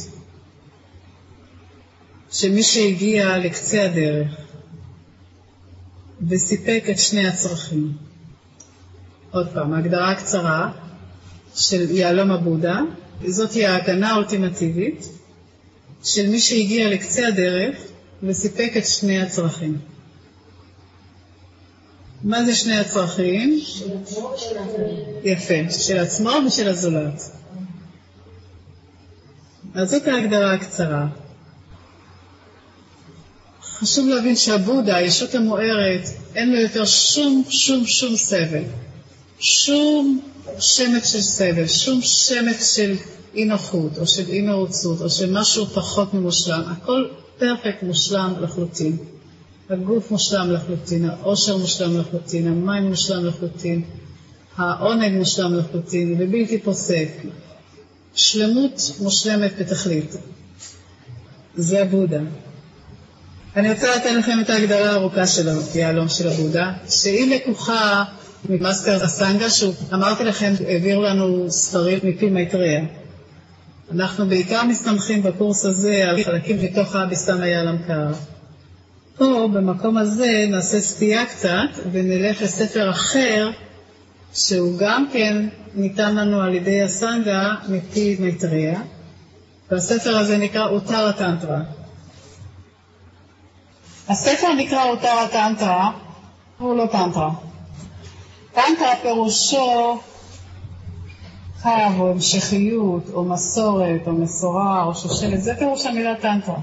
שמי שהגיע לקצה הדרך, וסיפק את שני הצרכים. עוד פעם, ההגדרה הקצרה של יהלום הבודה, זאת היא ההגנה האולטימטיבית, של מי שהגיע לקצה הדרך וסיפק את שני הצרכים. מה זה שני הצרכים? של עצמו ושל הזולת. יפה, של עצמו ושל הזולת. אז זאת ההגדרה הקצרה. חשוב להבין שהבודה, הישות המוארת, אין לו יותר שום שום שום סבל. שום שמץ של סבל, שום שמץ של אי נוחות, או של אי מרוצות, או של משהו פחות ממושלם. הכל פרפקט מושלם לחלוטין. הגוף מושלם לחלוטין, העושר מושלם לחלוטין, המים מושלם לחלוטין, העונג מושלם לחלוטין, ובלתי פוסק. שלמות מושלמת בתכלית. זה הבודה. אני רוצה לתת לכם את ההגדרה הארוכה של היהלום של הבודה, שהיא לקוחה ממאסטר אסנגה, שהוא אמרתי לכם, העביר לנו ספרים מפי מייטריה. אנחנו בעיקר מסתמכים בקורס הזה על חלקים מתוך האביסם היהלומקרה. פה, במקום הזה, נעשה סטייה קצת, ונלך לספר אחר, שהוא גם כן ניתן לנו על ידי אסנגה מפי מייטריה, והספר הזה נקרא אוטרה טנטרה. הספר נקרא אוטרה טנטרה, הוא לא טנטרה. טנטרה פירושו קו או המשכיות או מסורת או מסורה או שושלת, זה פירוש המילה טנטרה.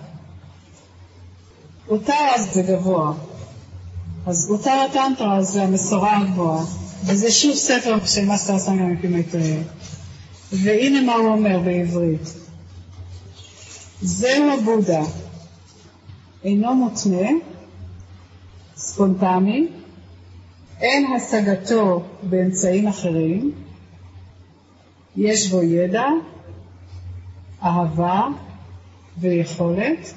אוטרה זה גבוה, אז אוטרה טנטרה זה המסורה הגבוהה, וזה שוב ספר של מאסטר אסנגה מפי מייטריה. והנה מה הוא אומר בעברית. זהו הבודה, אינו מותנה, ספונטני, אין השגתו באמצעים אחרים, יש בו ידע, אהבה ויכולת,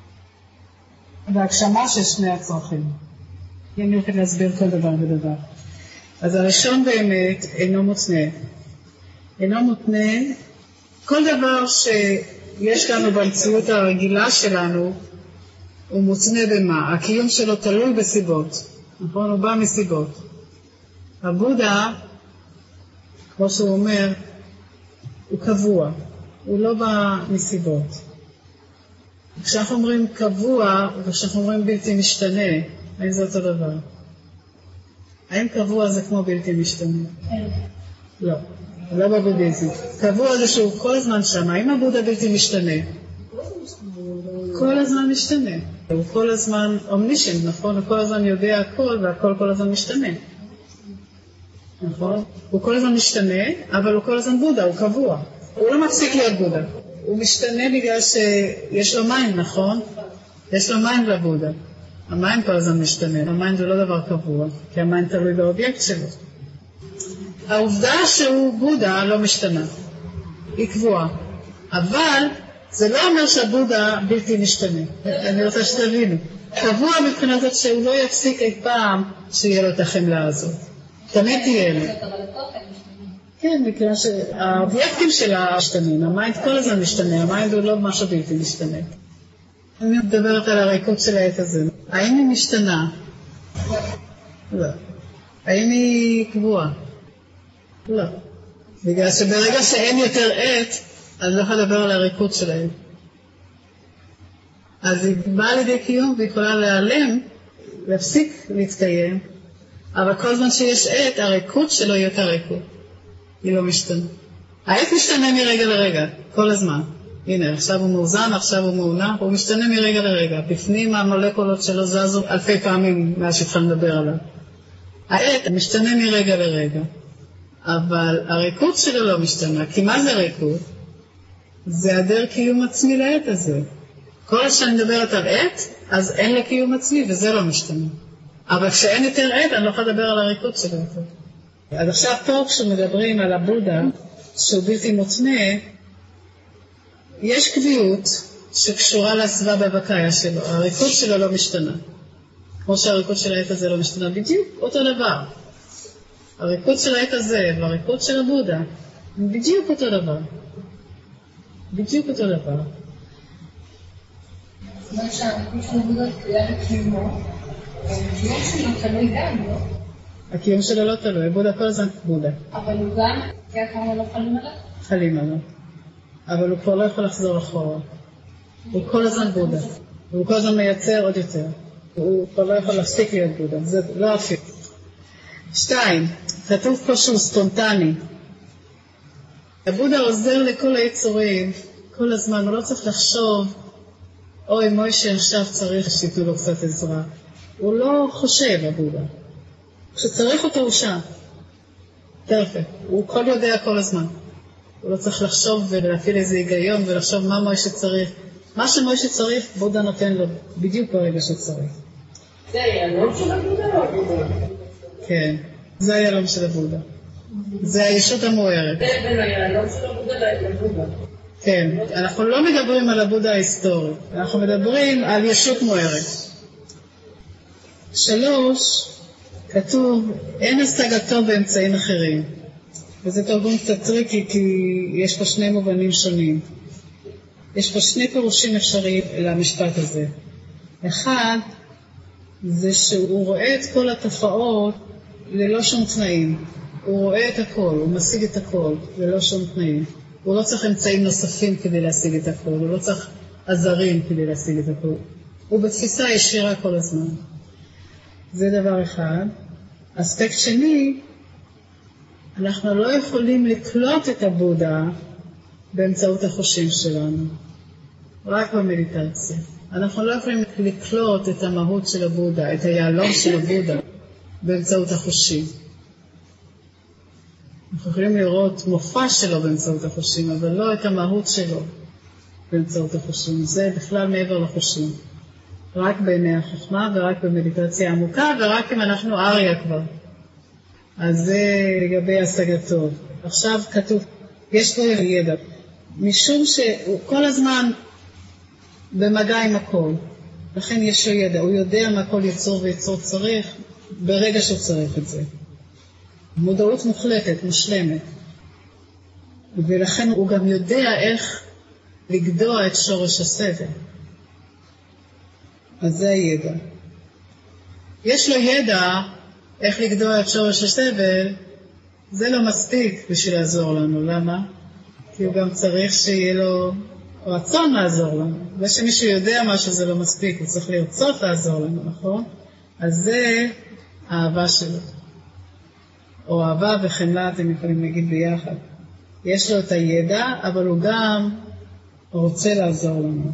והגשמה של שני הצרכים. אני הולכת להסביר כל דבר ודבר. אז הראשון באמת אינו מותנה. אינו מותנה, כל דבר שיש לנו במציאות הרגילה שלנו, הוא מותנה במה? הקיום שלו תלוי בסיבות. נכון? הוא בא מסיבות. הבודה, כמו שהוא אומר, הוא קבוע. הוא לא בא מסיבות. כשאנחנו אומרים קבוע, וכשאנחנו אומרים בלתי משתנה, האם זה אותו דבר? האם קבוע זה כמו בלתי משתנה? לא, לא בבודהיזם. קבוע זה שהוא כל הזמן שם. האם הבודה בלתי משתנה? כל הזמן משתנה. הוא כל הזמן אומנישנט, נכון? הוא כל הזמן יודע הכל, והכל כל הזמן משתנה. נכון? הוא כל הזמן משתנה, אבל הוא כל הזמן בודה, הוא קבוע. הוא לא מפסיק להיות בודה. הוא משתנה בגלל שיש לו מים, נכון? יש לו מים לבודה. המים כל הזמן משתנה. המים זה לא דבר קבוע, כי המים תלוי באובייקט שלו. העובדה שהוא בודה לא משתנה. היא קבועה. אבל זה לא אומר שהבודה בלתי משתנה. אני רוצה שתבינו. קבוע מבחינת זאת שהוא לא יפסיק אי פעם שיהיה לו את החמלה הזאת. תמיד תהיה לו. כן, מכיוון שהאובייקטים שלה משתנים. המיינד כל הזמן משתנה. המיינד הוא לא משהו בלתי משתנה. אני מדברת על הריקות של העת הזה. האם היא משתנה? לא. האם היא קבועה? לא. בגלל שברגע שאין יותר עת, אני לא יכולה לדבר על הריקות שלהם. אז היא באה לידי קיום ויכולה להיעלם, להפסיק להתקיים, אבל כל זמן שיש עת, הריקות שלו היא יותר ריקות. היא לא משתנה. העת משתנה מרגע לרגע, כל הזמן. הנה, עכשיו הוא מאוזן, עכשיו הוא מעונה, הוא משתנה מרגע לרגע. בפנים המולקולות שלו זזו אלפי פעמים מאז שהתחלנו לדבר עליו. העת משתנה מרגע לרגע, אבל הריקות שלו לא משתנה. כי מה זה ריקות? זה היעדר קיום עצמי לעת הזה. כל שאני מדברת על עת, אז אין לה קיום עצמי, וזה לא משתנה. אבל כשאין יותר עת, אני לא יכולה לדבר על הריקות שלו יותר. אז עכשיו פה כשמדברים על הבודה, שהוא בלתי מותנה, יש קביעות שקשורה לסבב הבקאיה שלו. הריקות שלו לא משתנה. כמו שהריקות של העת הזה לא משתנה, בדיוק אותו דבר. הריקות של העת הזה והריקות של הבודה, בדיוק אותו דבר. בדיוק אותו דבר. זאת אומרת שהריקות של הבודה תלויה לקיומו, הקיום שלו תלוי גם, לא? הקיום שלו לא תלוי, בודה כל הזמן בודה. אבל הוא גם, כי כמה לא חלים עליו? חלים עליו. אבל הוא כבר לא יכול לחזור אחורה. הוא כל הזמן בודה. הוא כל הזמן מייצר עוד יותר. הוא כבר לא יכול להפסיק להיות בודה. זה לא אפילו. שתיים, כתוב פה שהוא ספונטני. הבודה עוזר לכל היצורים, כל הזמן, הוא לא צריך לחשוב, אוי מוישה עכשיו צריך שיתנו לו קצת עזרה. הוא לא חושב, הבודה. כשצריך אותו הוא שם. תרפה. הוא כל יודע כל הזמן. הוא לא צריך לחשוב ולהפעיל איזה היגיון ולחשוב מה מוישה צריך. מה שמוישה צריך, בודה נותן לו בדיוק ברגע שצריך. זה היעלום של הבודה או הבודה? כן, זה היעלום של הבודה. זה הישות המוארת. זה בין היעלום של הבודה לבודה. כן, אנחנו לא מדברים על הבודה ההיסטורי, אנחנו מדברים על ישות מוארת. שלוש, כתוב, אין השגתו באמצעים אחרים. וזה תרגום קצת טריקי, כי יש פה שני מובנים שונים. יש פה שני פירושים אפשריים למשפט הזה. אחד, זה שהוא רואה את כל התופעות ללא שום תנאים. הוא רואה את הכל, הוא משיג את הכל ללא שום תנאים. הוא לא צריך אמצעים נוספים כדי להשיג את הכל, הוא לא צריך עזרים כדי להשיג את הכל. הוא בתפיסה ישירה כל הזמן. זה דבר אחד. אספקט שני, אנחנו לא יכולים לקלוט את הבודה באמצעות החושים שלנו, רק במדיטציה. אנחנו לא יכולים לקלוט את המהות של הבודה, את היעלום של הבודה, באמצעות החושים. אנחנו יכולים לראות מופע שלו באמצעות החושים, אבל לא את המהות שלו באמצעות החושים. זה בכלל מעבר לחושים. רק בעיני החוכמה ורק במדיטציה עמוקה, ורק אם אנחנו אריה כבר. אז זה לגבי השגתו. עכשיו כתוב, יש לו ידע. משום שהוא כל הזמן במגע עם הכל. לכן יש לו ידע. הוא יודע מה כל יצור ויצור צריך ברגע שהוא צריך את זה. מודעות מוחלטת, מושלמת. ולכן הוא גם יודע איך לגדוע את שורש הסבל. אז זה הידע. יש לו ידע איך לגדוע את שורש הסבל, זה לא מספיק בשביל לעזור לנו. למה? כי הוא גם צריך שיהיה לו רצון לעזור לנו. ושמישהו יודע משהו זה לא מספיק, הוא צריך לרצות לעזור לנו, נכון? אז זה האהבה שלו. או אהבה וחמלה, אתם יכולים להגיד ביחד. יש לו את הידע, אבל הוא גם רוצה לעזור לנו.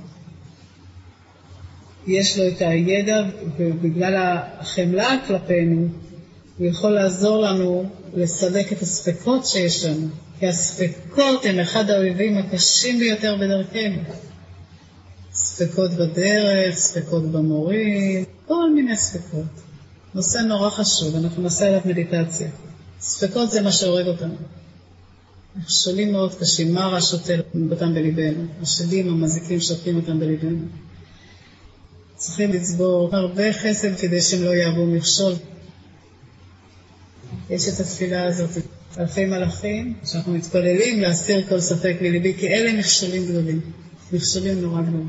יש לו את הידע, ובגלל החמלה כלפינו, הוא יכול לעזור לנו לסלק את הספקות שיש לנו. כי הספקות הם אחד האויבים הקשים ביותר בדרכנו. ספקות בדרך, ספקות במורים, כל מיני ספקות. נושא נורא חשוב, אנחנו נעשה עליו מדיטציה. ספקות זה מה שהורג אותנו. מכשולים מאוד קשים, מה רע שוטל אותם בליבנו? השדים המזיקים שותלים אותם בליבנו. צריכים לצבור הרבה חסד כדי שהם לא יעבו מכשול. יש את התפילה הזאת, אלפי מלאכים, שאנחנו מתפללים להסיר כל ספק מליבי, כי אלה מכשולים גדולים, מכשולים נורא גדולים.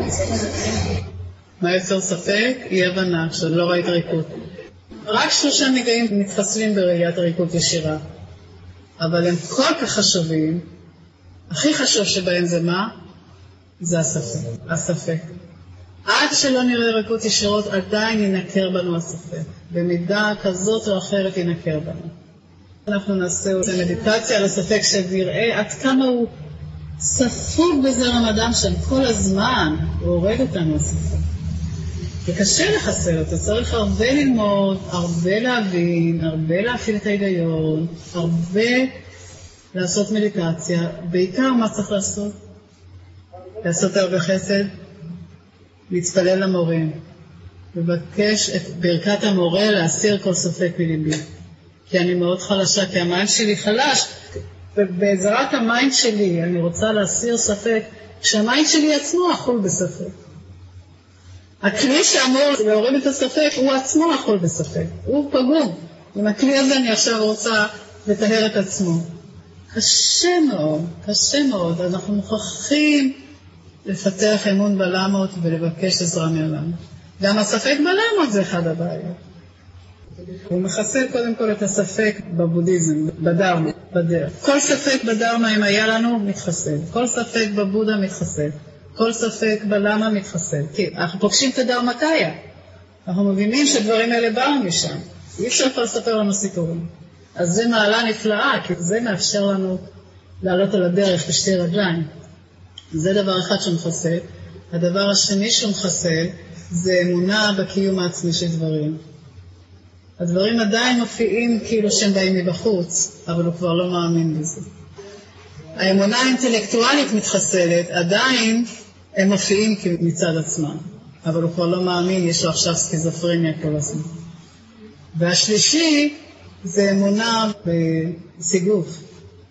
מה יוצר ספק? אי הבנה, כשאתה לא ראית ריקות. רק שלושה נגעים מתחסלים בראיית הריקות ישירה, אבל הם כל כך חשובים. הכי חשוב שבהם זה מה? זה הספק. הספק. עד שלא נראה ריקות ישירות, עדיין ינקר בנו הספק. במידה כזאת או אחרת ינקר בנו. אנחנו נעשה מדיטציה על הספק שנראה עד כמה הוא ספוג בזרם אדם שם כל הזמן. הוא הורג אותנו הספק. וקשה לחסל אותו, צריך הרבה ללמוד, הרבה להבין, הרבה להפעיל את ההיגיון, הרבה לעשות מדיטציה. בעיקר מה צריך לעשות? לעשות הרבה חסד, להתפלל למורים, לבקש את ברכת המורה להסיר כל ספק מליבי. כי אני מאוד חלשה, כי המיינד שלי חלש, ובעזרת המיינד שלי אני רוצה להסיר ספק, כשהמיינד שלי עצמו אכול בספק. הכלי שאמור להוריד את הספק, הוא עצמו אכול בספק. הוא פגום. עם הכלי הזה אני עכשיו רוצה לטהר את עצמו. קשה מאוד, קשה מאוד. אנחנו מוכרחים לפתח אמון בלמות ולבקש עזרה מהלמות. גם הספק בלמות זה אחד הבעיות. הוא מחסל קודם כל את הספק בבודהיזם, בדרמה, בדרך. כל ספק בדרמה אם היה לנו מתחסל. כל ספק בבודה מתחסל. כל ספק בלמה מתחסל. כי אנחנו פוגשים את הדרמקאיה. אנחנו מבינים שדברים האלה באו משם. אי אפשר כבר לספר לנו סיפורים. אז זה מעלה נפלאה, כי זה מאפשר לנו לעלות על הדרך בשתי רגליים. זה דבר אחד שמחסל. הדבר השני שמחסל זה אמונה בקיום העצמי של דברים. הדברים עדיין מופיעים כאילו שהם באים מבחוץ, אבל הוא כבר לא מאמין בזה. האמונה האינטלקטואלית מתחסלת, עדיין הם מופיעים מצד עצמם, אבל הוא כבר לא מאמין, יש לו עכשיו סקיזופרניה כל הזמן. והשלישי זה אמונה בסיגוף.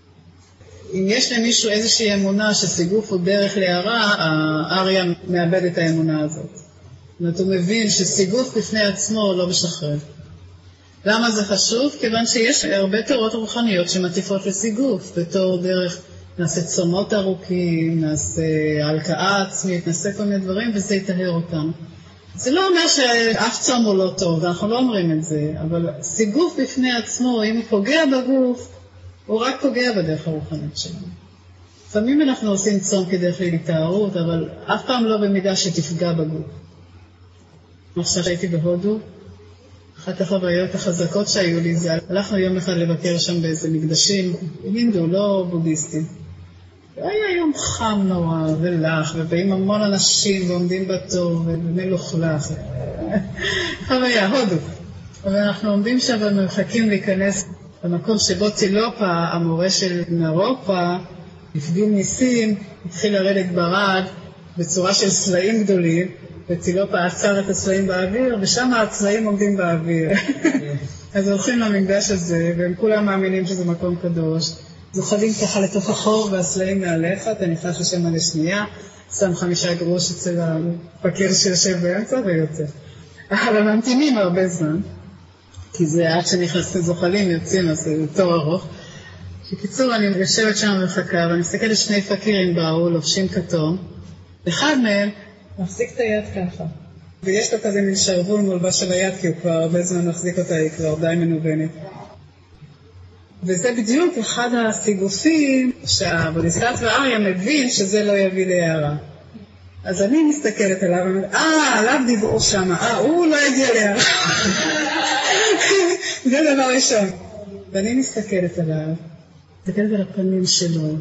אם יש למישהו איזושהי אמונה שסיגוף הוא דרך להערה, האריה מאבד את האמונה הזאת. זאת אומרת, הוא מבין שסיגוף בפני עצמו לא משחרר. למה זה חשוב? כיוון שיש הרבה תיאוריות רוחניות שמטיפות לסיגוף, בתור דרך נעשה צומות ארוכים, נעשה הלקאה עצמית, נעשה כל מיני דברים, וזה יטהר אותם. זה לא אומר שאף צום הוא לא טוב, אנחנו לא אומרים את זה, אבל סיגוף בפני עצמו, אם הוא פוגע בגוף, הוא רק פוגע בדרך הרוחנית שלנו. לפעמים אנחנו עושים צום כדרך להתארות, אבל אף פעם לא במידה שתפגע בגוף. עכשיו הייתי בהודו, אחת החוויות החזקות שהיו לי זה, הלכנו יום אחד לבקר שם באיזה מקדשים, הינדו, לא בודהיסטים. היה יום חם נורא ולח, ובאים המון אנשים ועומדים בתור ומלוכלך. חוויה, הודו. ואנחנו עומדים שם ומחכים להיכנס במקום שבו טילופה, המורה של נרופה, הפגין ניסים, התחיל לרדת ברד בצורה של סלעים גדולים, וצילופה עצר את הצבעים באוויר, ושם הצבעים עומדים באוויר. אז הולכים למקדש הזה, והם כולם מאמינים שזה מקום קדוש. זוחלים ככה לתוך החור והסלעים מעליך, אתה נכנס לשם על השנייה, שם חמישה גרוש אצל הפקיר שיושב באמצע ויוצא. אבל ממתינים הרבה זמן, כי זה עד שנכנסים זוחלים יוצאים, אז זה תור ארוך. בקיצור, אני יושבת שם ומחכה, ואני מסתכלת שני פקירים באו, לובשים כתום, אחד מהם מחזיק את היד ככה. ויש לו כזה מין שרבול מולבש של היד, כי הוא כבר הרבה זמן מחזיק אותה, היא כבר די מנובנת. וזה בדיוק אחד הסיגופים שהבודיסטאטווה אריה מבין שזה לא יביא להערה. אז אני מסתכלת עליו ואומרת, אה, עליו דיברו שם, אה, הוא לא יגיע להערה. זה דבר ראשון. ואני מסתכלת עליו, מסתכלת על הפנים שלו,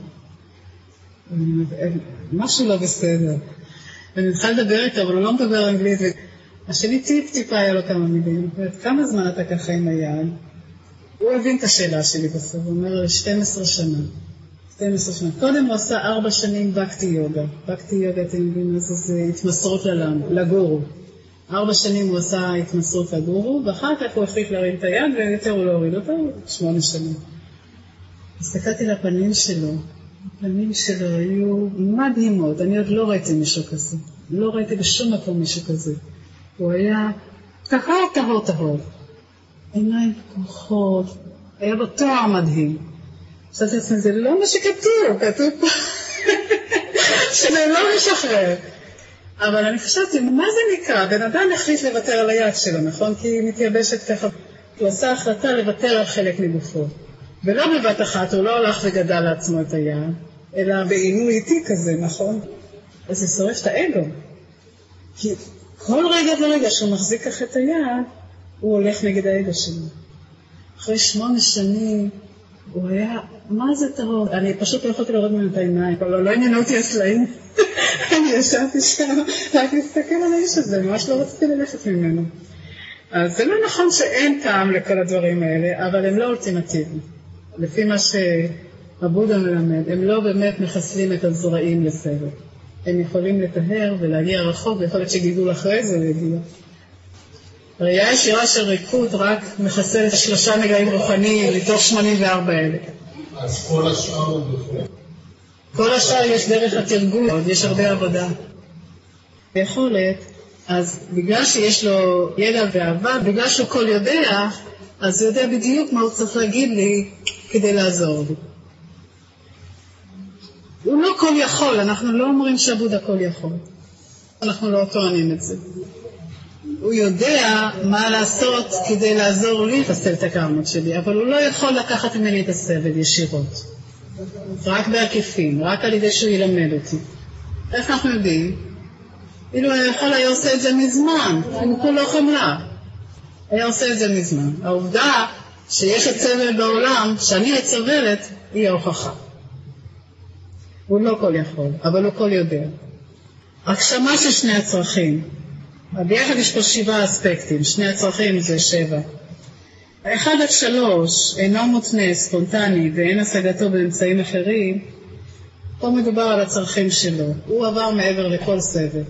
משהו לא בסדר. ואני צריכה לדבר איתו, אבל הוא לא מדבר אנגלית, והשני טיפ טיפה היה לו כמה מילים. כמה זמן אתה ככה עם היד? הוא הבין את השאלה שלי בסוף, הוא אומר, שתים עשרה שנה. שתים עשרה שנה. קודם הוא עשה ארבע שנים בקטי יוגה. בקטי יוגה, אתם יודעים, אז זה התמסרות ללם, לגורו. ארבע שנים הוא עשה התמסרות לגורו, ואחר כך הוא החליט להרים את היד, ויותר הוא לא הוריד אותו, שמונה שנים. הסתכלתי לפנים שלו, הפנים שלו היו מדהימות, אני עוד לא ראיתי מישהו כזה. לא ראיתי בשום מקום מישהו כזה. הוא היה ככה טהור טהור. עיניים פקוחות, היה בו תואר מדהים. חשבתי לעצמי, זה לא מה שכתוב, כתוב פה, שזה לא משחרר. אבל אני חשבתי, מה זה נקרא? בן אדם החליט לוותר על היד שלו, נכון? כי היא מתייבשת ככה. הוא עשה החלטה לוותר על חלק מגופו. ולא בבת אחת, הוא לא הולך וגדל לעצמו את היד, אלא בעינוי איטי כזה, נכון? אז זה שורף את האגו. כי כל רגע ורגע שהוא מחזיק כך את היד, הוא הולך נגד האגו שלו. אחרי שמונה שנים, הוא היה, מה זה טהור? אני פשוט לא יכולתי לראות ממנו את העיניים, לא, לא עניינו אותי הסלעים. אני ישבתי שם, רק להסתכל על האיש הזה, ממש לא רציתי ללכת ממנו. אז זה לא נכון שאין טעם לכל הדברים האלה, אבל הם לא אולטימטיביים. לפי מה שהבודה מלמד, הם לא באמת מחסלים את הזרעים לסבל. הם יכולים לטהר ולהגיע רחוק, ויכול להיות שגידול אחרי זה להגיע. ראייה ישירה של ריקות רק מחסלת שלושה נגעים רוחניים מתוך שמונים וארבע אלף. אז כל השאר הוא בכלל. כל השאר יש דרך התרגול, עוד יש הרבה עבודה. ביכולת, אז בגלל שיש לו ידע ואהבה, בגלל שהוא כל יודע, אז הוא יודע בדיוק מה הוא צריך להגיד לי כדי לעזור לי. הוא לא כל יכול, אנחנו לא אומרים שהבודה כל יכול. אנחנו לא טוענים את זה. הוא יודע מה לעשות כדי לעזור לי לחסל את הקרמות שלי, אבל הוא לא יכול לקחת ממני את הסבל ישירות. רק בעקיפין, רק על ידי שהוא ילמד אותי. איך אנחנו יודעים? אילו הוא יכול היה עושה את זה מזמן, הוא כולו חמלה. היה עושה את זה מזמן. העובדה שיש את סבל בעולם, שאני הצבלת, היא ההוכחה. הוא לא כל יכול, אבל הוא כל יודע. הגשמה של שני הצרכים. ביחד יש פה שבעה אספקטים, שני הצרכים זה שבע. אחד עד שלוש אינו מותנה, ספונטני, ואין השגתו באמצעים אחרים, פה מדובר על הצרכים שלו. הוא עבר מעבר לכל סבל.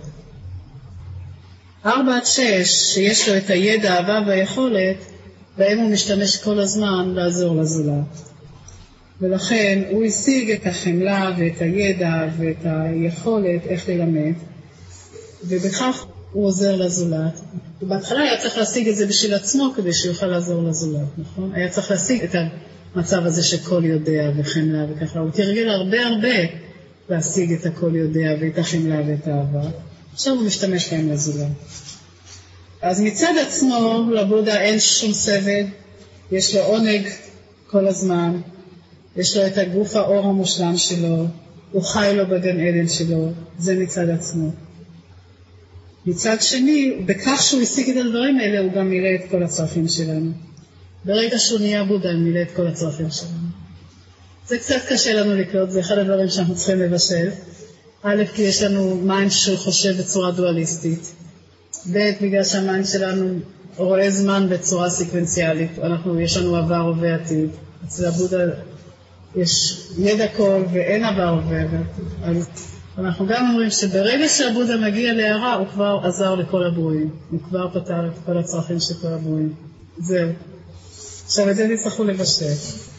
ארבע עד שש, שיש לו את הידע, האהבה והיכולת, בהם הוא משתמש כל הזמן לעזור לזולת. ולכן הוא השיג את החמלה ואת הידע ואת היכולת איך ללמד, ובכך הוא עוזר לזולת. ובהתחלה היה צריך להשיג את זה בשביל עצמו כדי שיוכל לעזור לזולת, נכון? היה צריך להשיג את המצב הזה שכל יודע וחמלה וככה. הוא תרגל הרבה הרבה להשיג את הכל יודע ואת החמלה ואת האהבה. עכשיו הוא משתמש להם לזולת. אז מצד עצמו לבודה אין שום סבל, יש לו עונג כל הזמן, יש לו את הגוף האור המושלם שלו, הוא חי לו בגן עדן שלו, זה מצד עצמו. מצד שני, בכך שהוא השיג את הדברים האלה, הוא גם מילא את כל הצרכים שלנו. ברגע שהוא נהיה בודה, הוא מילא את כל הצרכים שלנו. זה קצת קשה לנו לקלוט, זה אחד הדברים שאנחנו צריכים לבשל. א', כי יש לנו מיינד שהוא חושב בצורה דואליסטית. ב', בגלל שהמיינד שלנו רואה זמן בצורה סקוונציאלית. אנחנו, יש לנו עבר ועתיד. אצל הבודה יש ידע כל ואין עבר ועתיד. אז אנחנו גם אומרים שברגע שהבודה מגיע להערה, הוא כבר עזר לכל הברואים. הוא כבר פתר את כל הצרכים של כל הברואים. זהו. עכשיו את זה תצטרכו לבשל.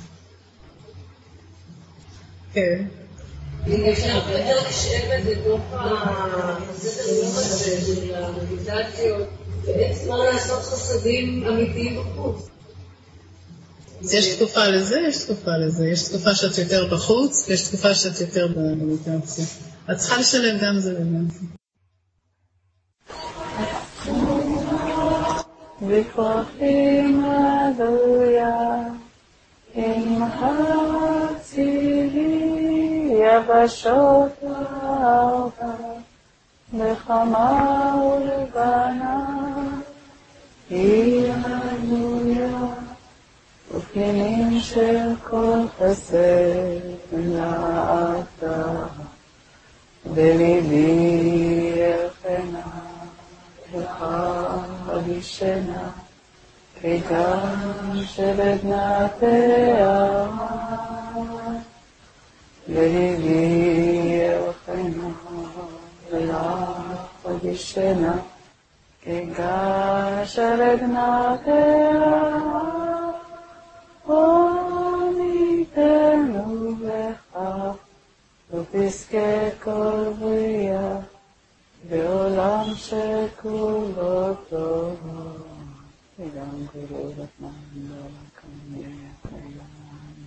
כן. יש הרבה יותר לשבת לתוך הסדר יום הזה של המדיטציות, בעצם מה לעשות חסדים אמיתיים בחוץ. יש תקופה לזה, יש תקופה לזה. יש תקופה שאת יותר בחוץ, ויש תקופה שאת יותר במדיטציה. את צריכה לשלב גם זה וגם זה. בכרכים עלויה, עם הצילי יבשות ארבע, בחמה ולבנה, היא עלויה, ופנינים של כל חסד נעתה, בליבי אלחנה, וחגישנה, כיתם שבדנתיה, בליבי אלחנה, וחגישנה, כיתם שבדנתיה, וניתנו לך, ופסקי כל בריאה, בעולם שכולו טוב, וגם גבולות מעלה כמיה כמיה.